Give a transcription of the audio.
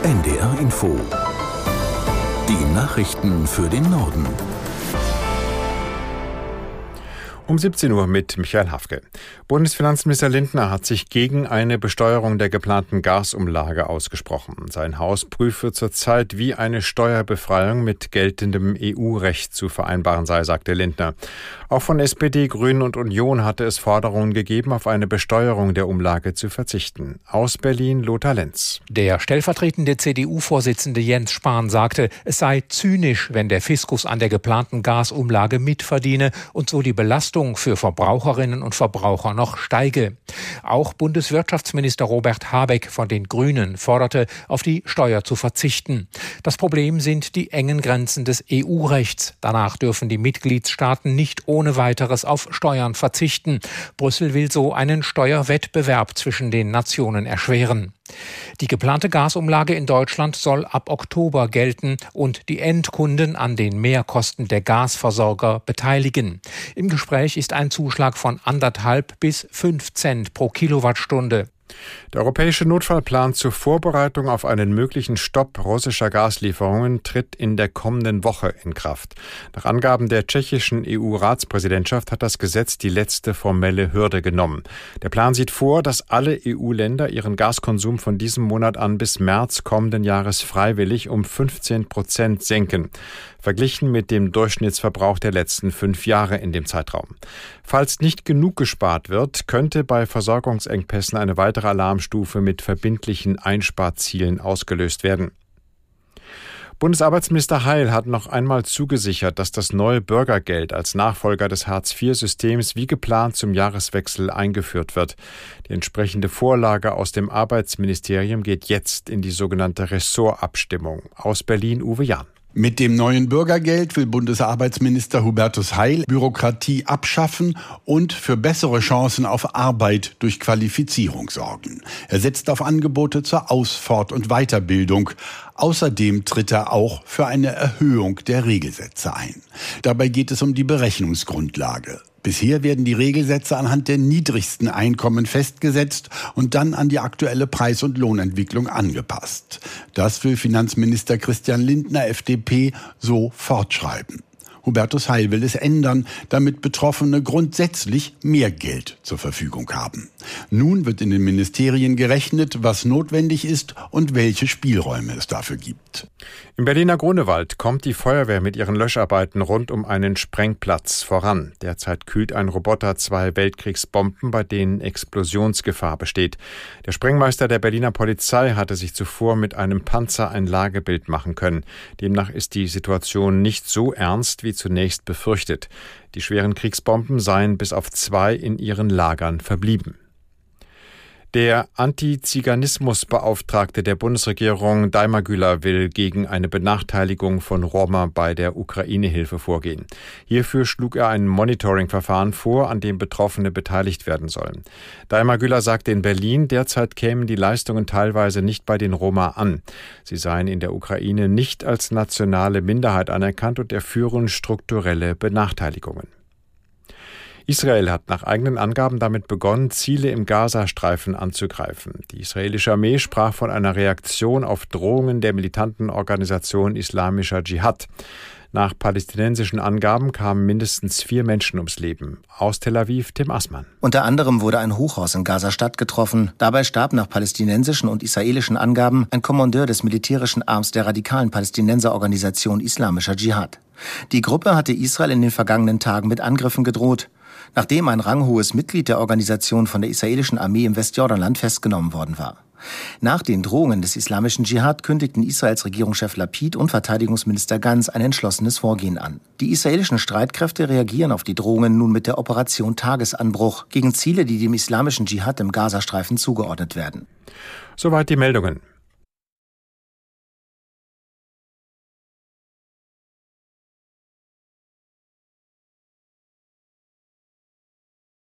NDR Info. Die Nachrichten für den Norden. Um 17 Uhr mit Michael Hafke. Bundesfinanzminister Lindner hat sich gegen eine Besteuerung der geplanten Gasumlage ausgesprochen. Sein Haus prüfe zurzeit, wie eine Steuerbefreiung mit geltendem EU-Recht zu vereinbaren sei, sagte Lindner. Auch von SPD, Grünen und Union hatte es Forderungen gegeben, auf eine Besteuerung der Umlage zu verzichten. Aus Berlin Lothar Lenz. Der stellvertretende CDU-Vorsitzende Jens Spahn sagte, es sei zynisch, wenn der Fiskus an der geplanten Gasumlage mitverdiene und so die Belastung für Verbraucherinnen und Verbraucher noch steige. Auch Bundeswirtschaftsminister Robert Habeck von den Grünen forderte, auf die Steuer zu verzichten. Das Problem sind die engen Grenzen des EU-Rechts. Danach dürfen die Mitgliedstaaten nicht ohne weiteres auf Steuern verzichten. Brüssel will so einen Steuerwettbewerb zwischen den Nationen erschweren. Die geplante Gasumlage in Deutschland soll ab Oktober gelten und die Endkunden an den Mehrkosten der Gasversorger beteiligen. Im Gespräch ist ein Zuschlag von 1,5 bis 5 Cent pro Kilowattstunde. Der europäische Notfallplan zur Vorbereitung auf einen möglichen Stopp russischer Gaslieferungen tritt in der kommenden Woche in Kraft. Nach Angaben der tschechischen EU-Ratspräsidentschaft hat das Gesetz die letzte formelle Hürde genommen. Der Plan sieht vor, dass alle EU-Länder ihren Gaskonsum von diesem Monat an bis März kommenden Jahres freiwillig um 15% senken, verglichen mit dem Durchschnittsverbrauch der letzten 5 Jahre in dem Zeitraum. Falls nicht genug gespart wird, könnte bei Versorgungsengpässen eine weitere Alarmstufe mit verbindlichen Einsparzielen ausgelöst werden. Bundesarbeitsminister Heil hat noch einmal zugesichert, dass das neue Bürgergeld als Nachfolger des Hartz-IV-Systems wie geplant zum Jahreswechsel eingeführt wird. Die entsprechende Vorlage aus dem Arbeitsministerium geht jetzt in die sogenannte Ressortabstimmung. Aus Berlin Uwe Jahn. Mit dem neuen Bürgergeld will Bundesarbeitsminister Hubertus Heil Bürokratie abschaffen und für bessere Chancen auf Arbeit durch Qualifizierung sorgen. Er setzt auf Angebote zur Aus-, Fort- und Weiterbildung. Außerdem tritt er auch für eine Erhöhung der Regelsätze ein. Dabei geht es um die Berechnungsgrundlage. Bisher werden die Regelsätze anhand der niedrigsten Einkommen festgesetzt und dann an die aktuelle Preis- und Lohnentwicklung angepasst. Das will Finanzminister Christian Lindner, FDP, so fortschreiben. Hubertus Heil will es ändern, damit Betroffene grundsätzlich mehr Geld zur Verfügung haben. Nun wird in den Ministerien gerechnet, was notwendig ist und welche Spielräume es dafür gibt. Im Berliner Grunewald kommt die Feuerwehr mit ihren Löscharbeiten rund um einen Sprengplatz voran. Derzeit kühlt ein Roboter 2 Weltkriegsbomben, bei denen Explosionsgefahr besteht. Der Sprengmeister der Berliner Polizei hatte sich zuvor mit einem Panzer ein Lagebild machen können. Demnach ist die Situation nicht so ernst wie zunächst befürchtet. Die schweren Kriegsbomben seien bis auf 2 in ihren Lagern verblieben. Der Antiziganismusbeauftragte der Bundesregierung Daimar Güler will gegen eine Benachteiligung von Roma bei der Ukraine-Hilfe vorgehen. Hierfür schlug er ein Monitoring-Verfahren vor, an dem Betroffene beteiligt werden sollen. Daimar Güler sagte in Berlin, derzeit kämen die Leistungen teilweise nicht bei den Roma an. Sie seien in der Ukraine nicht als nationale Minderheit anerkannt und erführen strukturelle Benachteiligungen. Israel hat nach eigenen Angaben damit begonnen, Ziele im Gazastreifen anzugreifen. Die israelische Armee sprach von einer Reaktion auf Drohungen der militanten Organisation Islamischer Dschihad. Nach palästinensischen Angaben kamen mindestens 4 Menschen ums Leben. Aus Tel Aviv Tim Assmann. Unter anderem wurde ein Hochhaus in Gaza-Stadt getroffen. Dabei starb nach palästinensischen und israelischen Angaben ein Kommandeur des militärischen Arms der radikalen Palästinenserorganisation Islamischer Dschihad. Die Gruppe hatte Israel in den vergangenen Tagen mit Angriffen gedroht, nachdem ein ranghohes Mitglied der Organisation von der israelischen Armee im Westjordanland festgenommen worden war. Nach den Drohungen des Islamischen Dschihad kündigten Israels Regierungschef Lapid und Verteidigungsminister Gantz ein entschlossenes Vorgehen an. Die israelischen Streitkräfte reagieren auf die Drohungen nun mit der Operation Tagesanbruch gegen Ziele, die dem Islamischen Dschihad im Gazastreifen zugeordnet werden. Soweit die Meldungen.